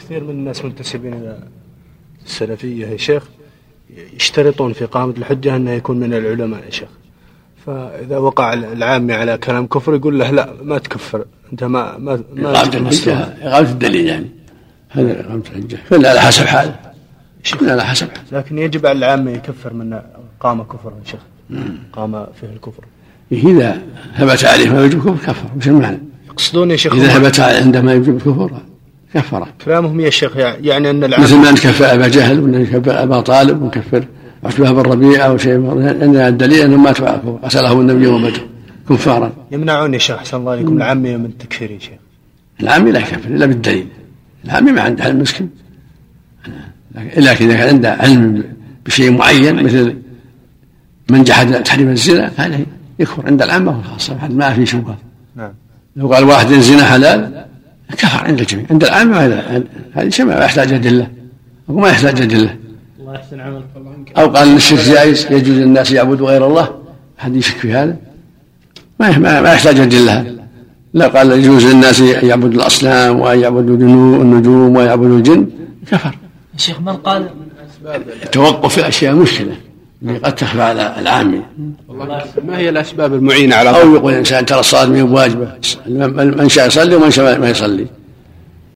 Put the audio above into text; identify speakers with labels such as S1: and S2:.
S1: كثير من الناس منتسبين إلى السلفية يا شيخ يشترطون في إقامة الحجة أنه يكون من العلماء يا شيخ، فإذا وقع العامي على كلام كفر يقول له لا ما تكفر أنت ما
S2: إقامة الدليل يعني هذا إقامة الحجة كل على حسب حاله على حسب حاله.
S1: لكن يجب على العامي يكفر من قام كفر يا شيخ قام فيه الكفر
S2: إذا ثبت عليه ما يجب كفر كفر مش المعنى
S1: يقصدون يا شيخ
S2: إذا ثبت عندما يجب الكفر كفر
S1: كلامهم يا شيخ يعني أن العامي
S2: مثل ما نكفر أبا جهل ونكفر أبا طالب ونكفر عتبة بن ربيعة أو شيء أن الدليل أنهم ماتوا على الكفر قتلهم النبي وماتوا كفارا.
S1: يمنعون يا شيخ أحسن الله عليكم العامي من التكفير يا شيخ.
S2: العامي لا يكفر إلا بالدليل، العامي ما عنده علم مسكين، لكن إذا كان عنده علم بشيء معين مثل من جحد تحريم الزنا هذا يكفر عند العامة والخاصة ما في شبهة.
S1: نعم.
S2: لو قال واحد الزنا حلال كفر عند الجميع، عند العامة هذه شيء ما يحتاج أدلة وما يحتاج أدلة.
S1: الله يحسن عملك.
S2: أو قال الشرك جائز يجوز الناس يعبدوا غير الله أحد يشك في هذا ما يحتاج أدلة. لا قال يجوز للناس يعبدوا الأصنام ويعبدوا النجوم ويعبدوا الجن كفر.
S3: الشيخ من قال
S2: التوقف في أشياء مشكلة قد تخفى على العامي.
S1: ما هي الأسباب المعينة على
S2: أو يقول الإنسان ترى الصلاة من واجبة من شاء يصلي ومن شاء ما يصلي